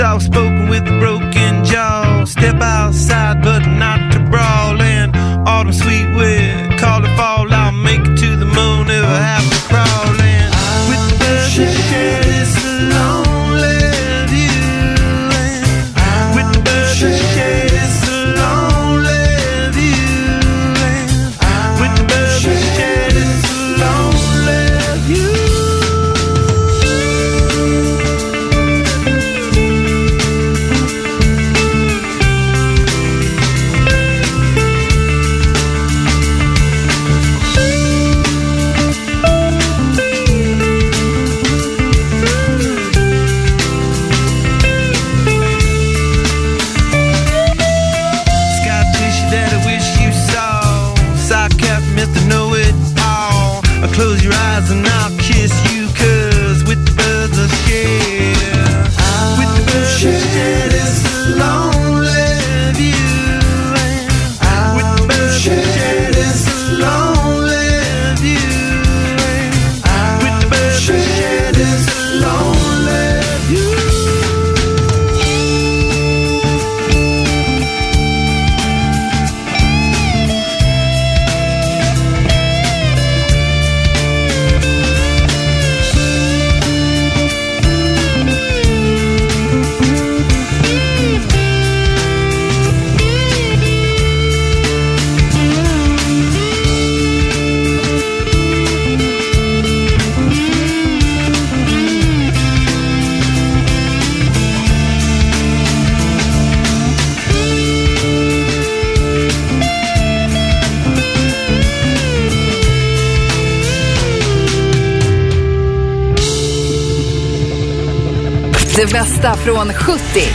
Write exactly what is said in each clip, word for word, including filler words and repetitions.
soft spoken with a broken jaw. Step outside but not to brawl. And autumn sweet wind, call it fall. I'll make it to the moon if I have to crawl. And with the birds that share this lonely view. And with the birds that share this lonely view. And with the birds that share this lonely view. Close your eyes and I'll kiss you, cause with the birds of share, with the birds of share this lonely view. With the birds of share this lonely view. With the birds of share this lonely view. Det bästa från sjuttio,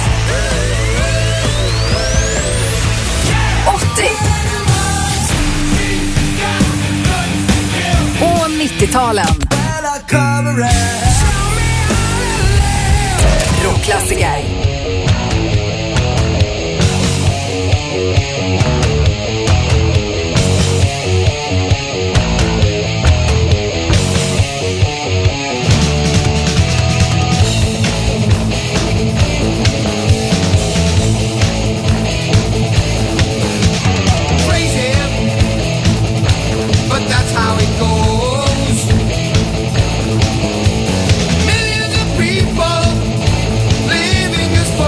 åttio och nittio-talen. Rockklassiker. Millions of people living as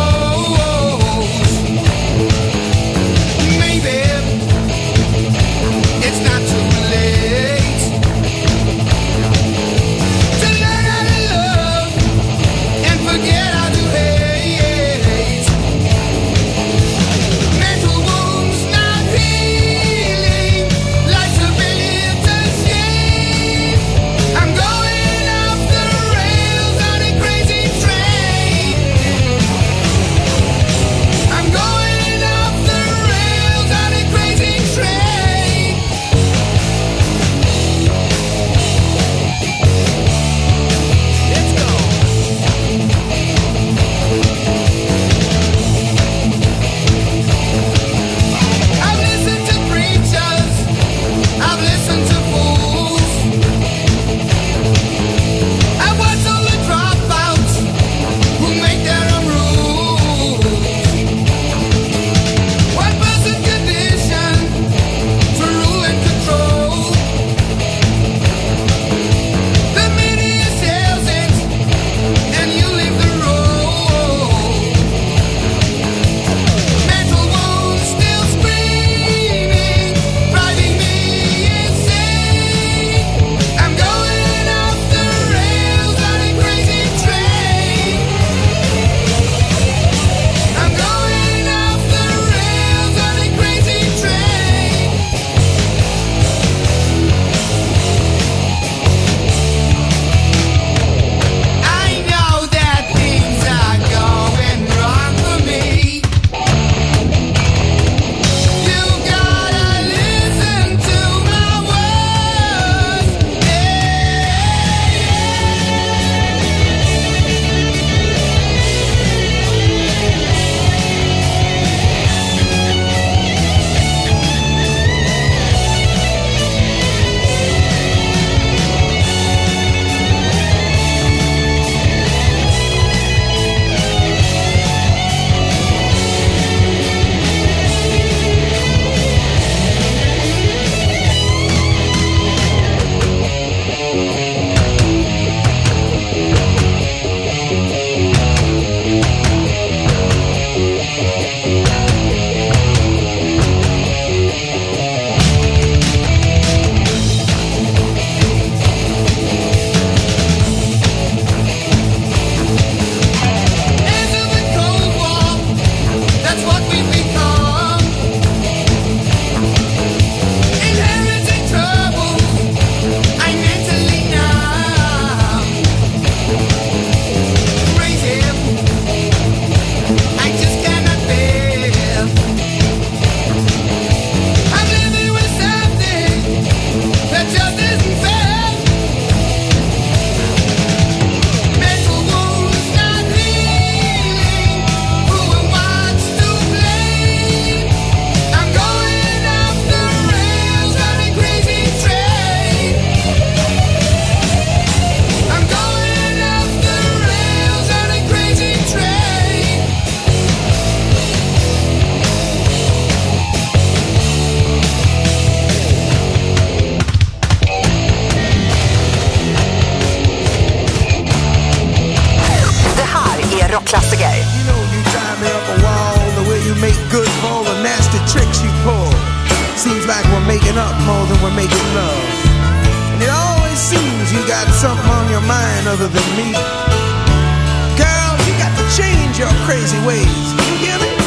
rockklassiker. You know you drive me up a wall, the way you make good for all the nasty tricks you pull. Seems like we're making up more than we're making love. And it always seems you got something on your mind other than me. Girl, you got to change your crazy ways. You hear me?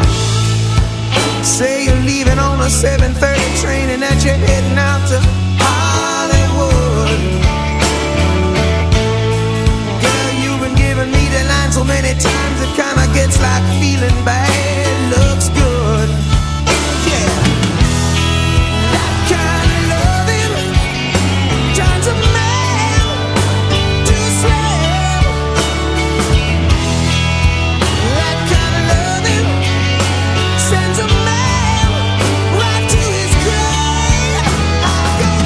Say you're leaving on a seven thirty train and that you're heading out to Hollywood. Girl, you've been giving me the line so many times it kinda gets like feeling bad looks good. Yeah, that kind of loving turns a man to a slave. That kind of loving sends a man right to his grave. I go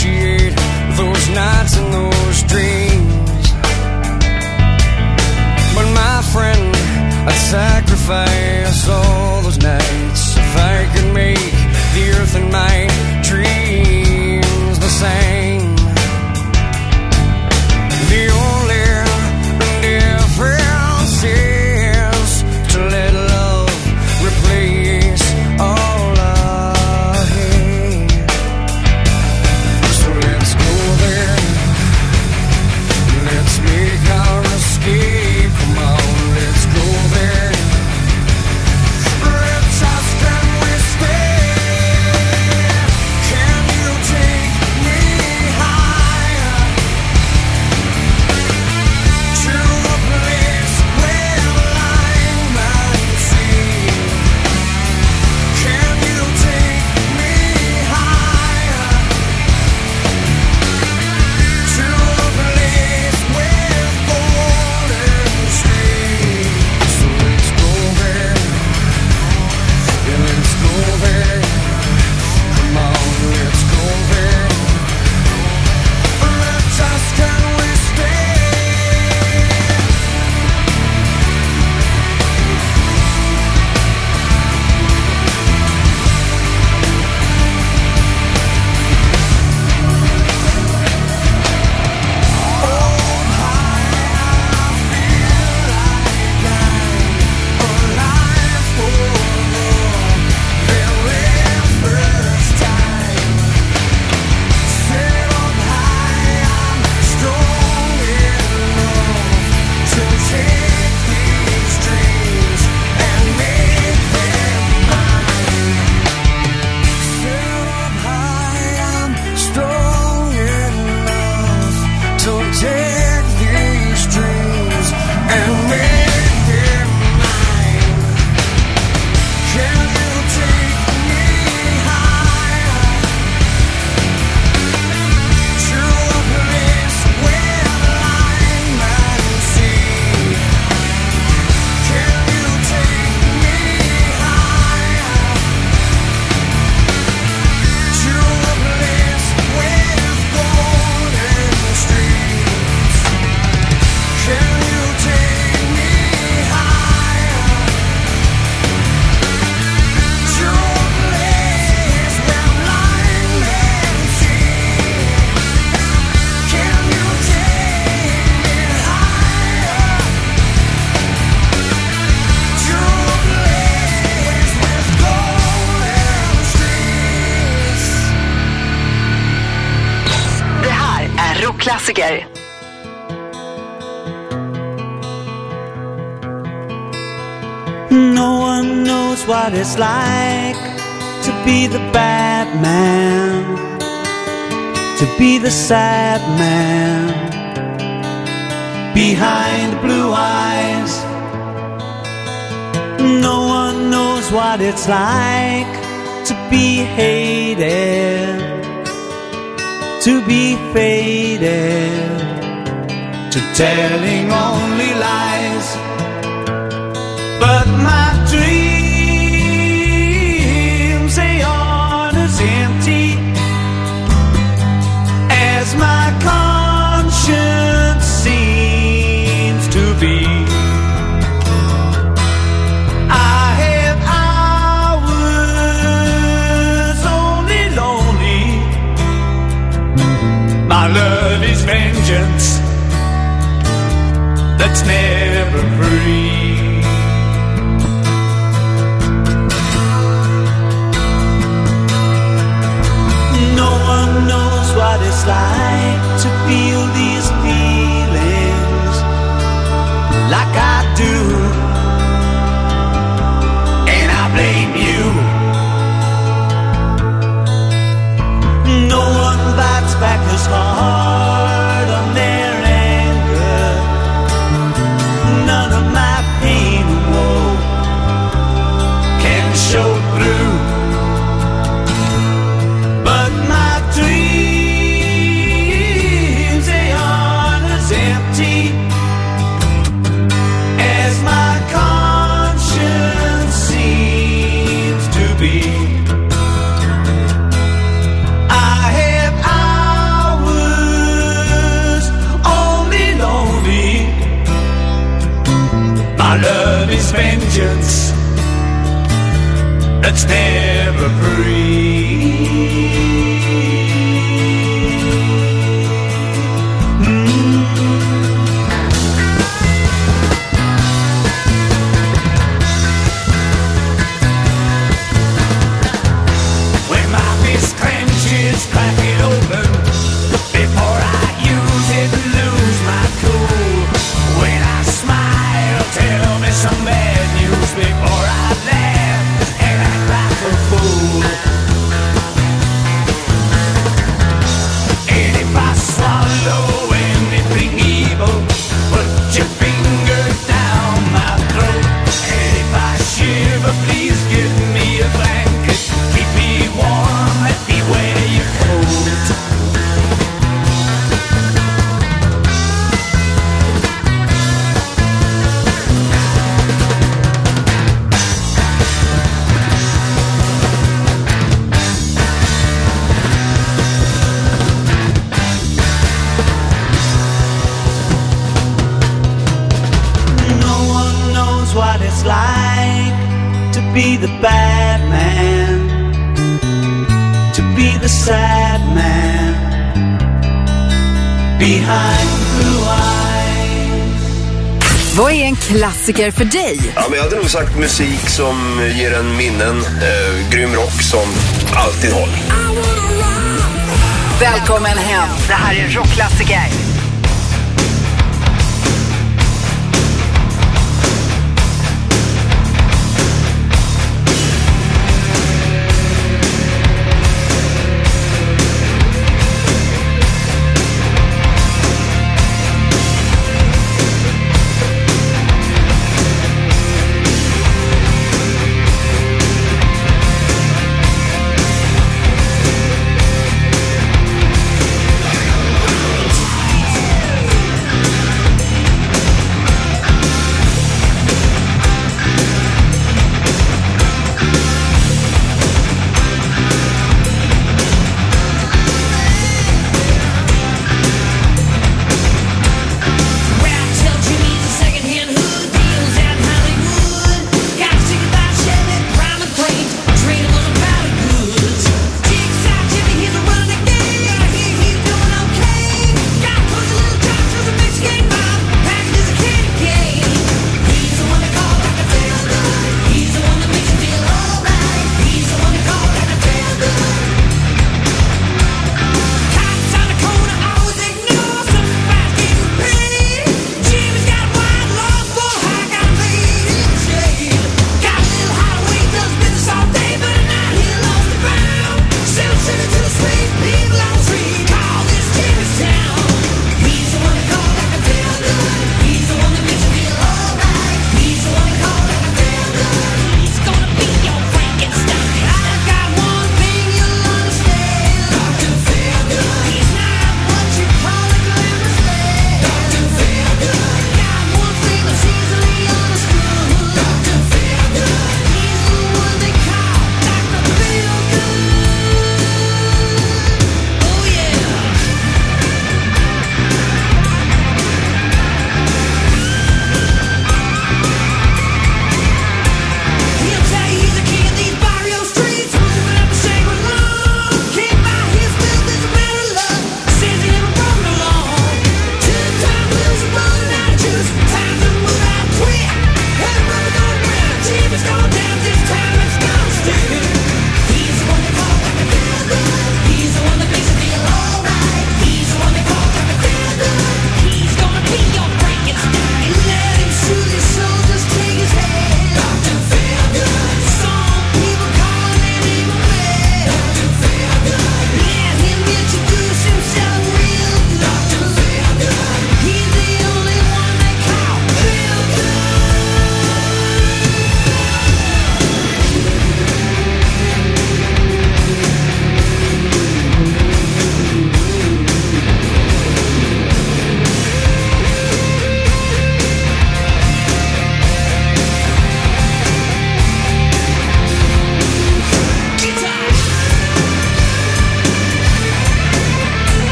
appreciate those nights and those dreams. But my friend, I'd sacrifice all those nights if I could make the earth and my dreams the same. The only difference is to let love replace all I hate. So let's go there. Let's make our escape. Come on, let's go there. Let's ask, can we stay? Can you take me higher to a place where line and sea? Can you take me higher to a place with golden streets? So let's go there. Yeah, let's go there. Come on, let's go there. Let's ask, can we stay? Det här är rockklassiker. No one knows what it's like to be the bad man, to be the sad man behind blue eyes. No one knows what it's like to be hated, to be faded, to telling only lies. But my dreams, they aren't as empty as my conscience seems to be. I have hours only lonely. My love is vengeance that's never free. Knows what it's like to feel these feelings like I do, and I blame you. No one bites back as hard on their anger. None of my pain and woe can show through. But my dreams, vengeance that's never free. Crack it open before I use it and lose my cool. When I smile, tell me some bad news before I laugh and act like a fool. And if I swallow anything evil, put your finger down my throat. And if I shiver, please give me a blanket, keep me warm, let me wear your coat. No one knows what it's like to be the bad man, to be the sad man behind blue eyes. Vad är en klassiker för dig? Ja, men jag hade nog sagt musik som ger en minnen, eh, grym rock som alltid håller. Välkommen hem. Det här är rockklassiker. We'll be right back.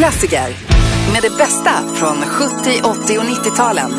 Rockklassiker med det bästa från sjuttio, åttio och nittio-talen.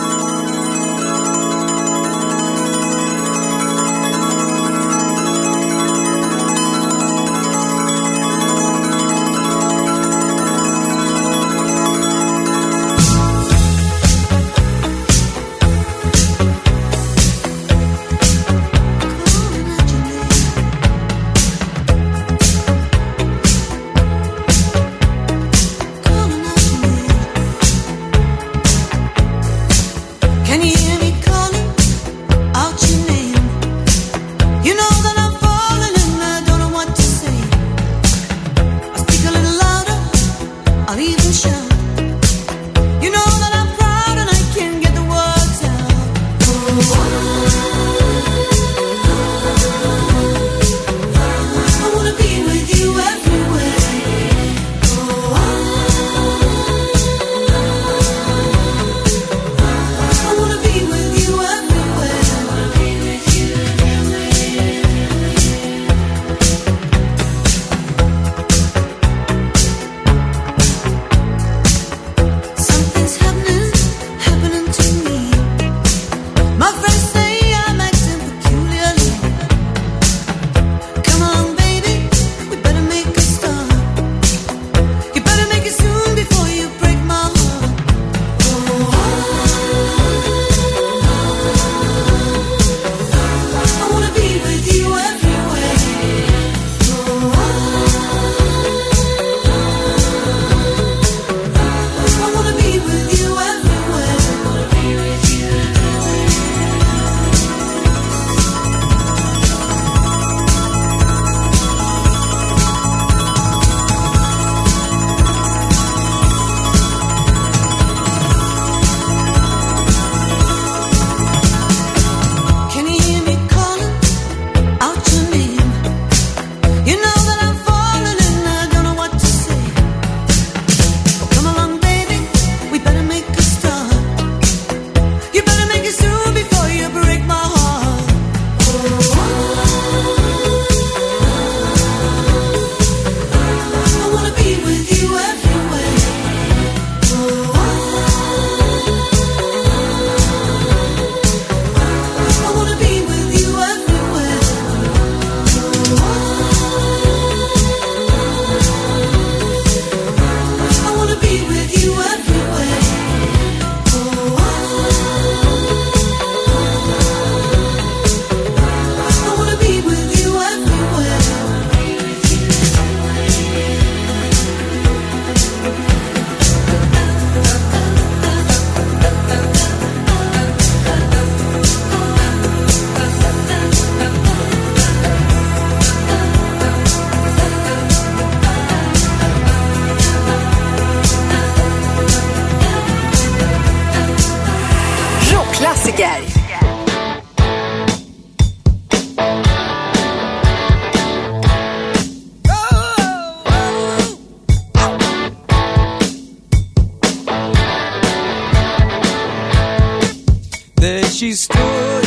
She stood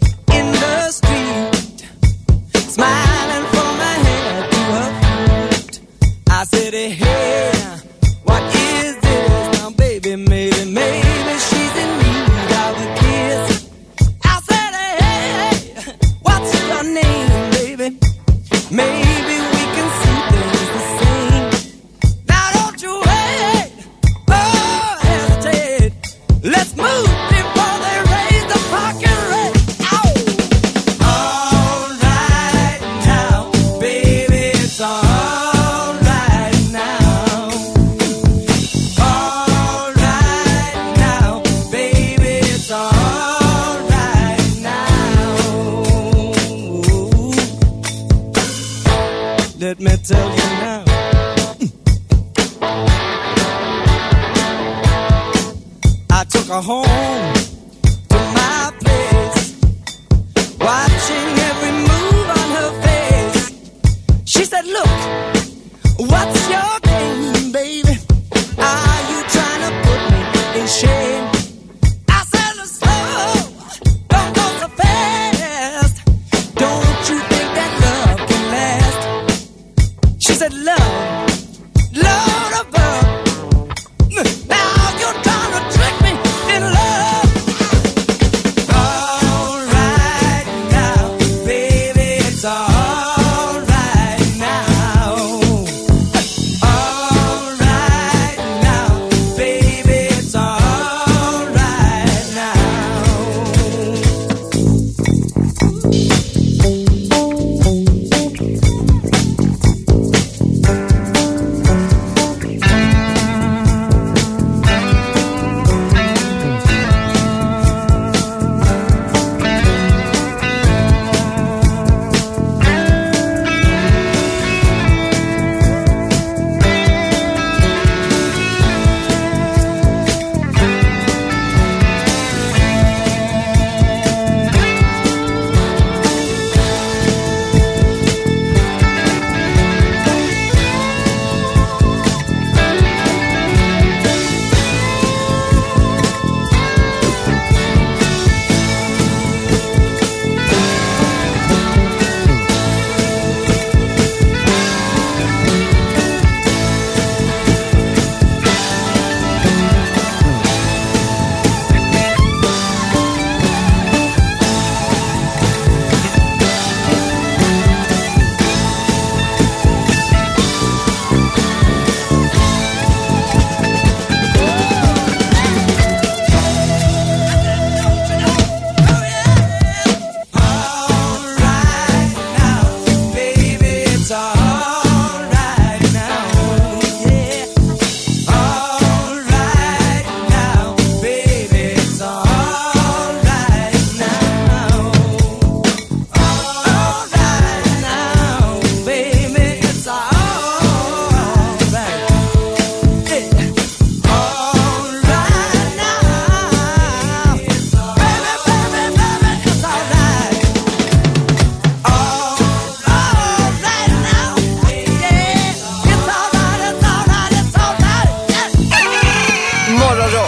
in the street, smiling from her head to her feet. I said, hey, what is this now, baby? Maybe, maybe she's in need of a kiss. I said, hey, what's your name, baby? Maybe we can see things the same. Now don't you wait, oh, hesitate. Let's move before they raise the fucking rate. Ow! All right now, baby, it's all right now. All right now, baby, it's all right now. Let me tell you now. I took her home to my place, watching every move on her face. She said, look, what's your game, baby? Are you trying to put me in shame? I said, slow, don't go so fast. Don't you think that love can last? She said, love, Lord above.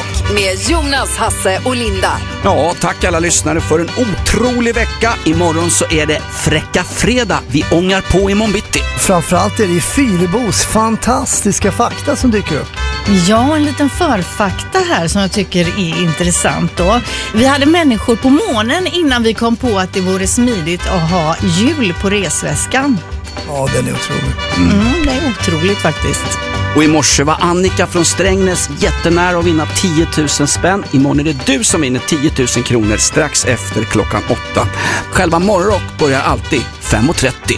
Rock med Jonas, Hasse och Linda. Ja, tack alla lyssnare för en otrolig vecka. Imorgon så är det Fräcka fredag. Vi ångar på i Monbitti. Framförallt är det Fyrebos fantastiska fakta som dyker upp. Ja, en liten förfakta här som jag tycker är intressant då. Vi hade människor på månen innan vi kom på att det vore smidigt att ha hjul på resväskan. Ja, den är otrolig. Mm. Mm, det är otroligt faktiskt. Och i morse var Annika från Strängnäs jättenära att vinna tio tusen spänn. Imorgon är det du som vinner tio tusen kronor strax efter klockan åtta. Själva Morgonrock börjar alltid fem och trettio.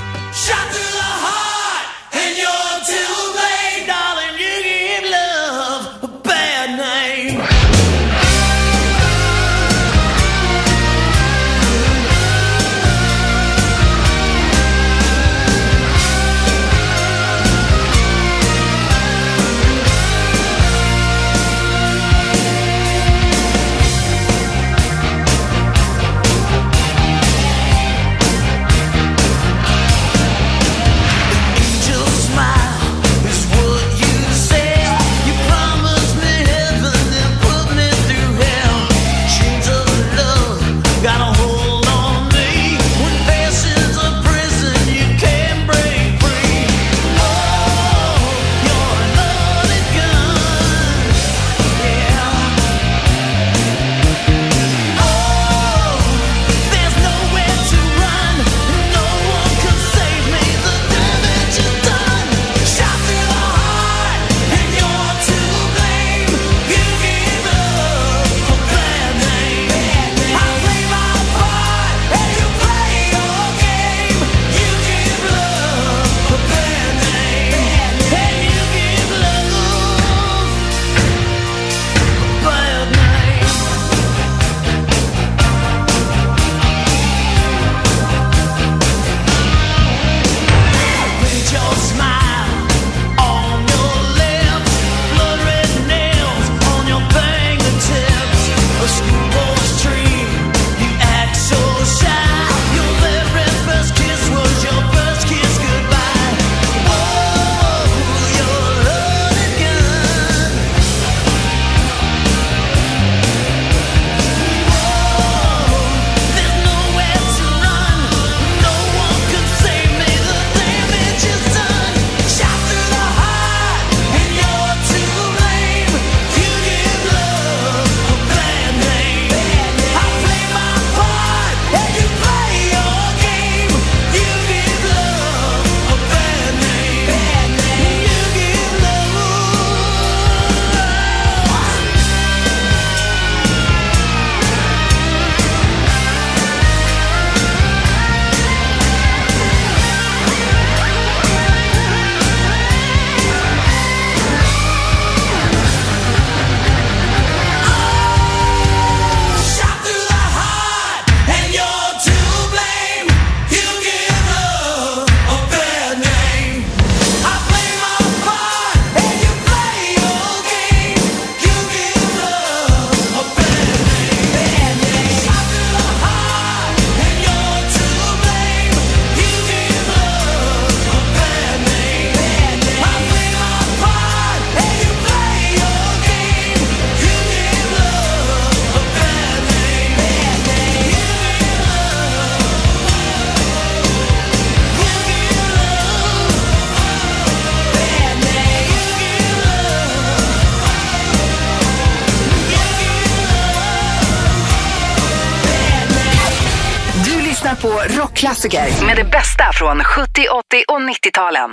På rockklassiker med det bästa från sjuttio, åttio och nittio-talen.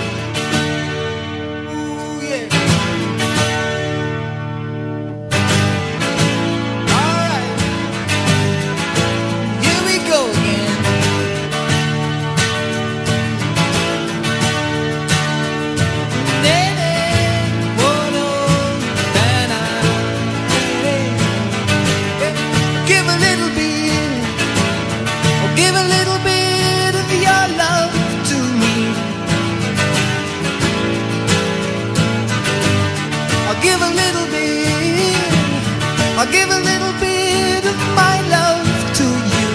Give a little bit of your love to me. I'll give a little bit. I'll give a little bit of my love to you.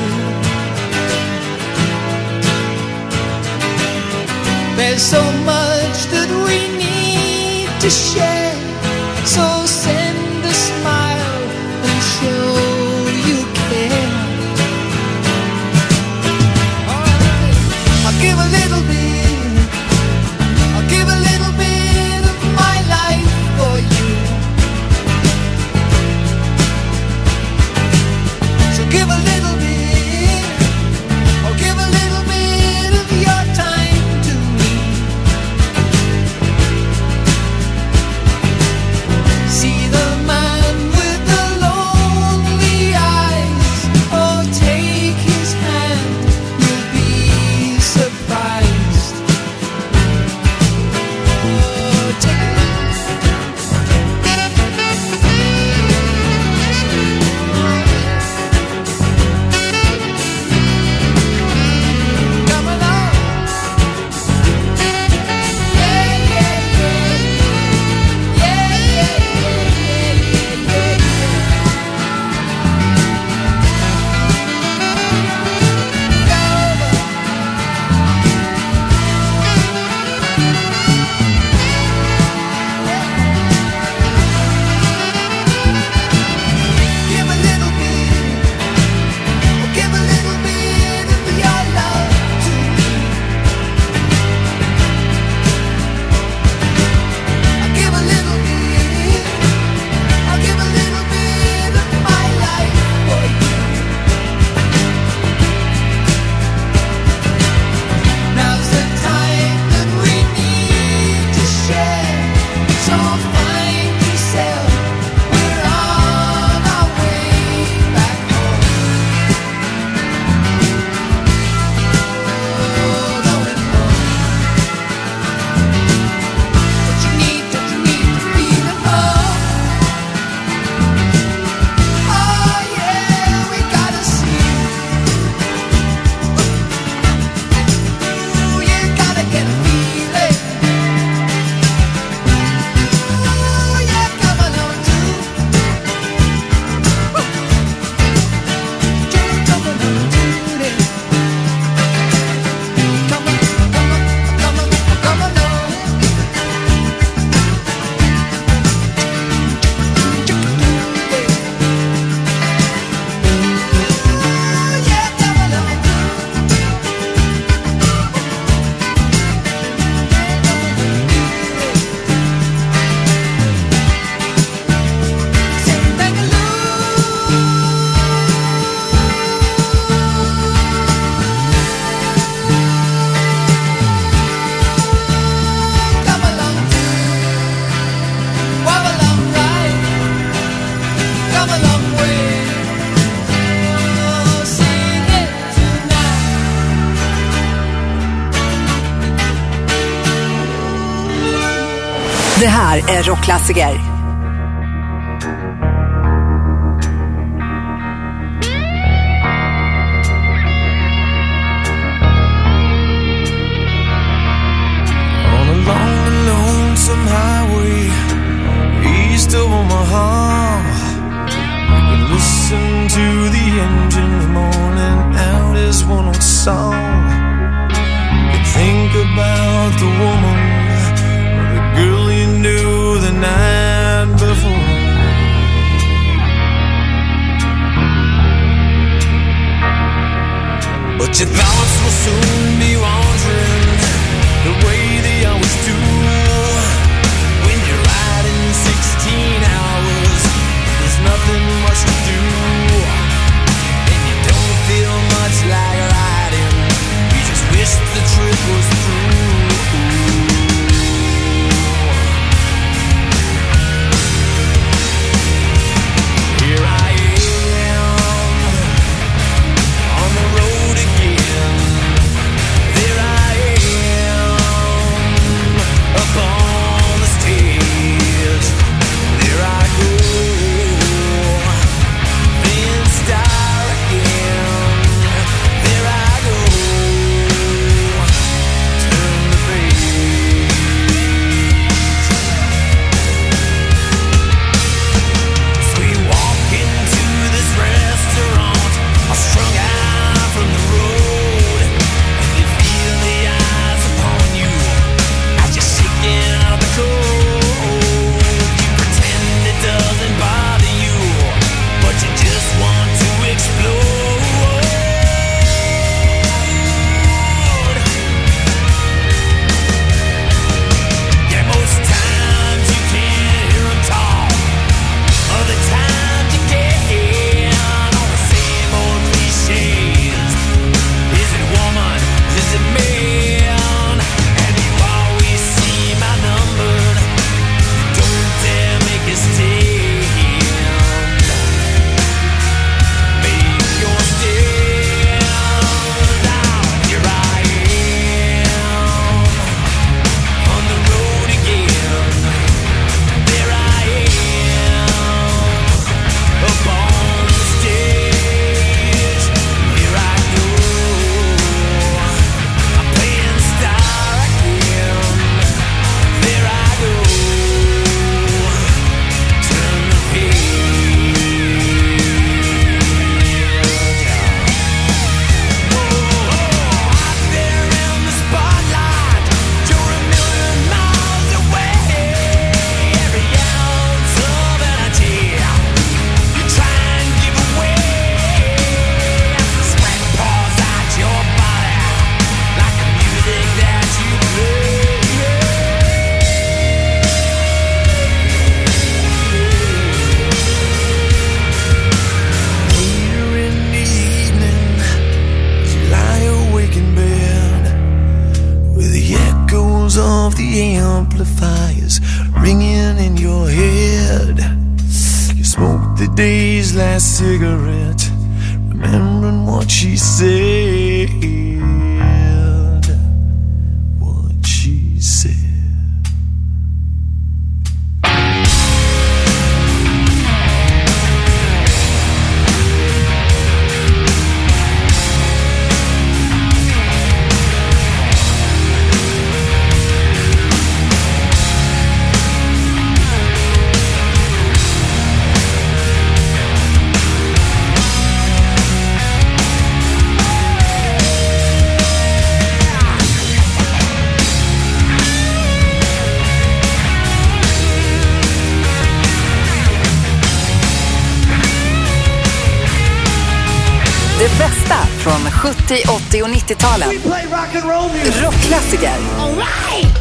There's so much that we need to share. So send a smile Det här är Rockklassiker. On a long and lonesome highway east of Omaha, you can listen to the engine moaning out his one old song. You can think about the woman, the girl you knew the night before. But your thoughts will soon be wandering the way they always do. When you're riding sixteen hours, there's nothing much to do, and you don't feel much like riding. You just wish the trip was through. Here I am on the road again. There I am up on the stage. There I go, being star again. There I go, turn the page. So we walk into this restaurant, all strung out from the road, and you feel the eyes upon you as you're shaking out the cold. You pretend it doesn't bother you, but you just want to explode. Yeah, most times you can't hear 'em talk. Other times you get on the same old cliches. Is it woman? Is it man? And you always seem outnumbered. Don't dare make a stand. Make your stand. Now here I am on the road again. There I am up on the stage. Here I go, I'm playing star again. There I go, turn the page. Oh, out there in the spotlight, you're a million miles away. Every ounce of energy you try and give away. Sweat pours out your body like the music that you play. Later in the evening, as you lie awake in bed, with the echoes of the amplifiers ringing in your head, you smoke the day's last cigarette, remembering what she said. What she said. Det bästa från sjuttio, åttio och nittio-talen. Rockklassiker. All right!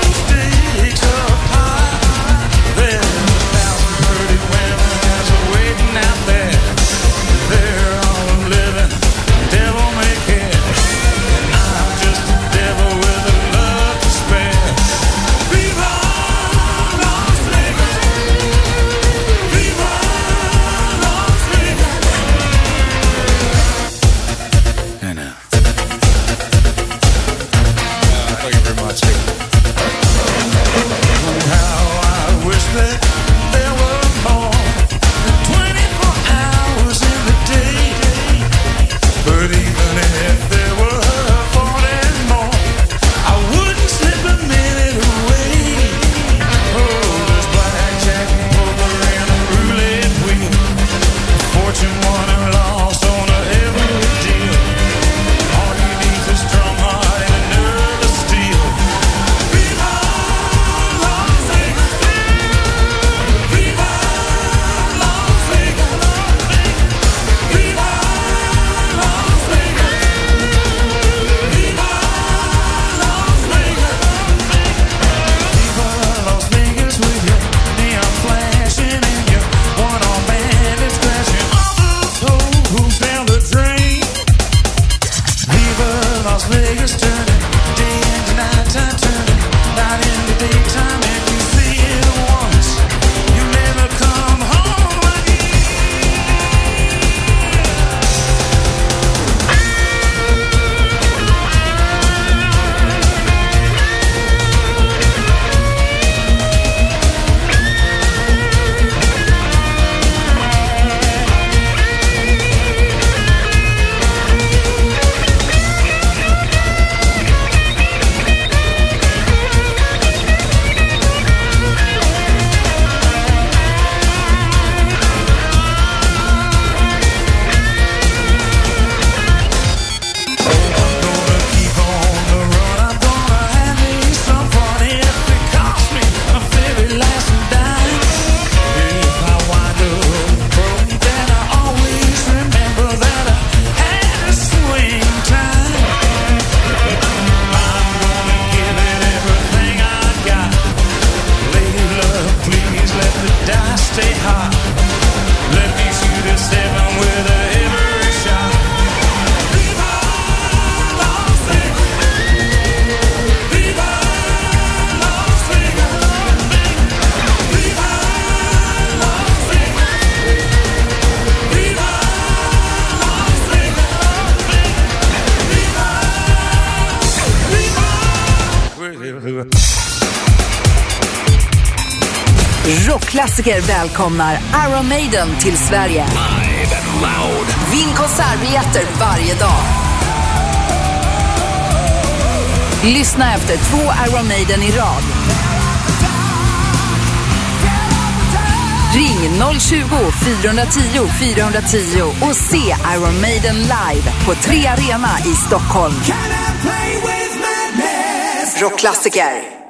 Away Las Vegas turning, day into nighttime turning, night into daytime. If you see it once, you never come home again. Rockklassiker välkomnar Iron Maiden till Sverige. Live and loud. Vinn konsertbiljetter varje dag. Lyssna efter två Iron Maiden i rad. Ring noll tjugo, fyra tio, fyra tio och se Iron Maiden live på Tre Arena i Stockholm. Rockklassiker.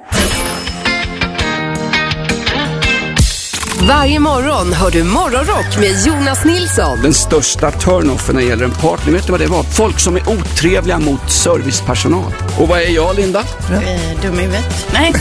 Varje morgon hör du Morgonrock med Jonas Nilsson. Den största turnoffen när det gäller en partner, vet du vad det var? Folk som är otrevliga mot servicepersonal. Och vad är jag, Linda? Ja. Eh, dum i huvudet. Nej.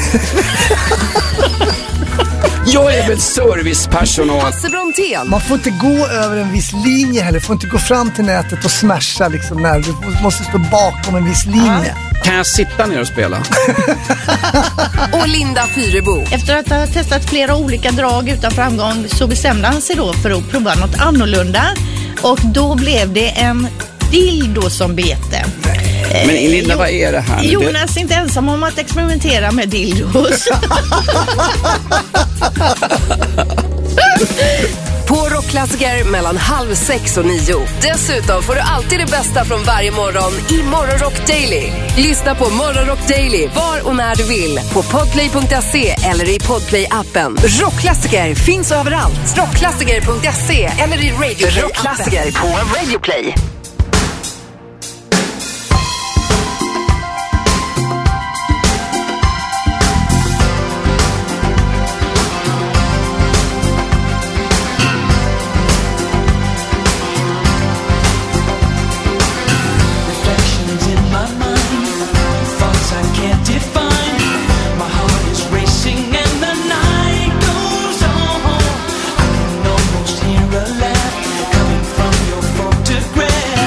Jag är väl servicepersonal. Hasse Brontén. Man får inte gå över en viss linje heller. Får inte gå fram till nätet och smasha liksom när du måste stå bakom en viss linje. Ja. Kan jag sitta ner och spela? Och Linda Fyrebo. Efter att ha testat flera olika drag utan framgång så bestämde han sig då för att prova något annorlunda. Och då blev det en dildo som bete. Men Linda, vad är det här? Jonas är inte ensam om att experimentera med dildos. På Rockklassiker mellan halv sex och nio. Dessutom får du alltid det bästa från varje morgon i Morgonrock Daily. Lyssna på Morgonrock Daily var och när du vill på podplay punkt se eller i Podplay-appen. Rockklassiker finns överallt. Rockklassiker punkt se eller i Radio Rockklassiker på Radio Play. Coming from your photograph.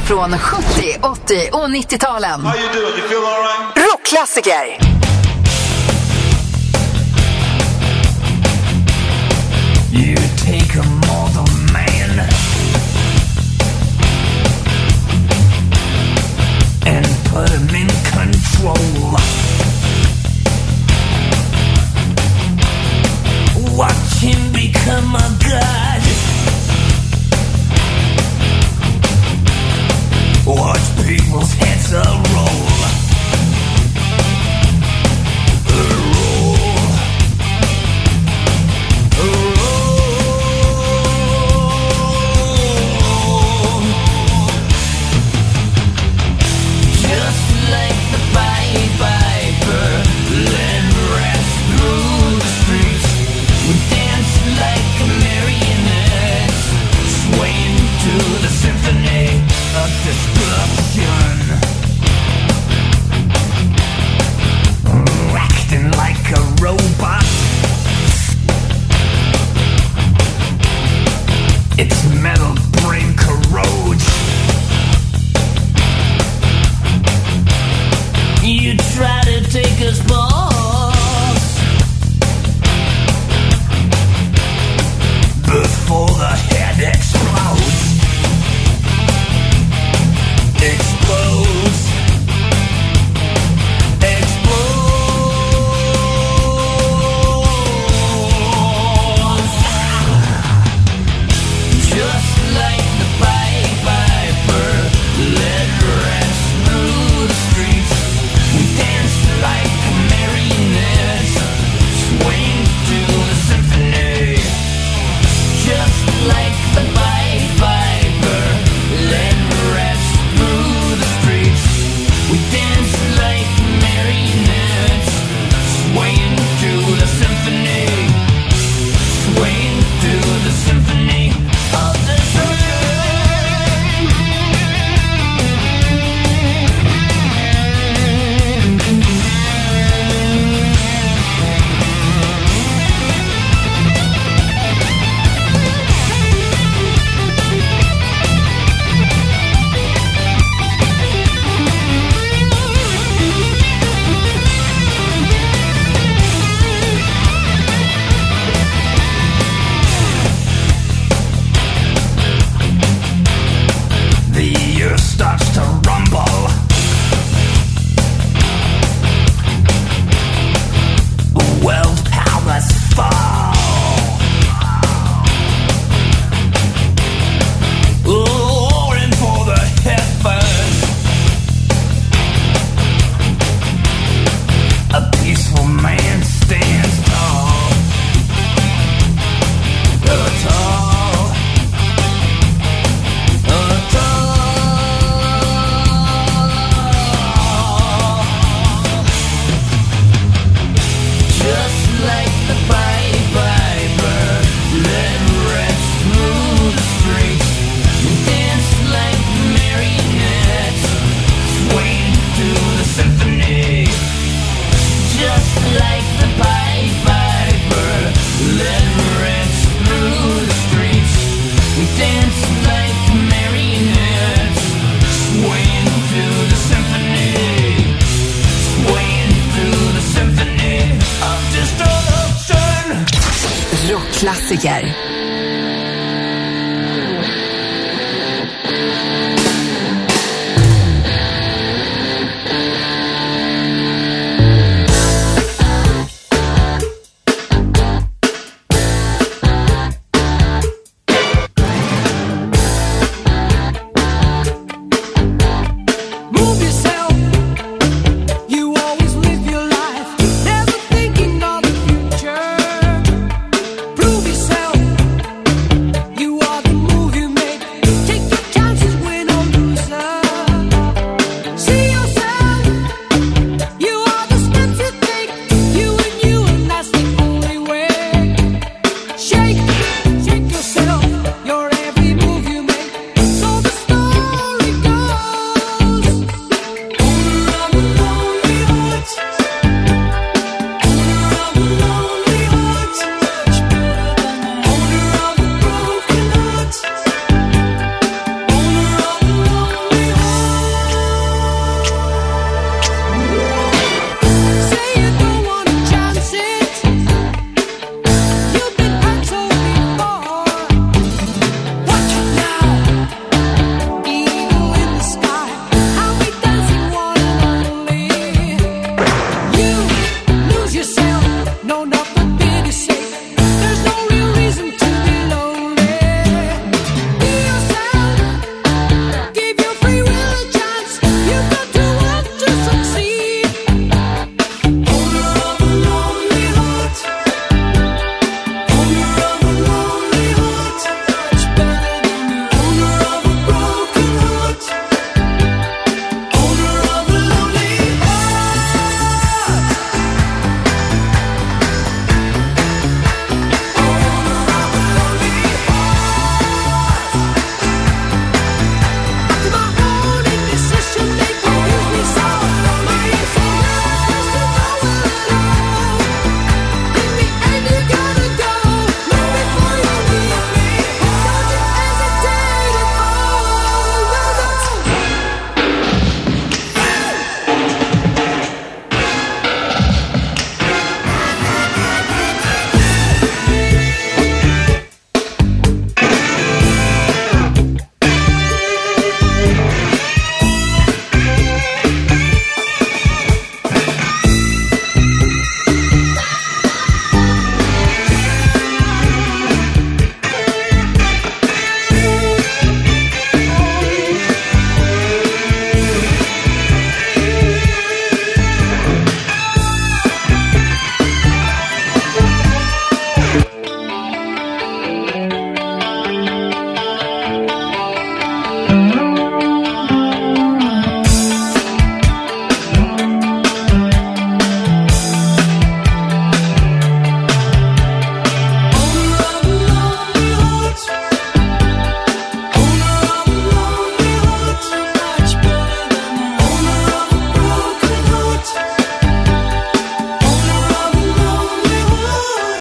från sjuttio, åttio och nittio-talen. How you doing? You feel all right? Rockklassiker. You take a mortal man and put him in control. Watch him become a god. Watch people's heads a roll. A roll. A roll. Just like the Pied Piper, let rest through the streets. We dance like a marionette, swaying to the symphony of destruction. Acting like a robot. Its metal brain corrodes. You try to take us balls before the head explodes. Explodes. Explodes. Just like the Pied Piper, let rest through the streets. We dance like marionettes, swaying to the symphony. Just like the Pied Piper, let rest through the streets. We dance like marionettes, swaying to the symphony. Swaying to the symphony of destruction. The earth starts to rumble. World powers fall. Roaring for the heavens. A peaceful man stands tall. Uh, tall. Uh, tall. Just like the Pied Piper, let rest through the streets. Dance like marionettes, swaying to the symphony. Just like the Pied Piper, let rest through the streets. We dance like marionettes, swaying to the symphony. Swaying to the symphony of destruction. Rockklassiker.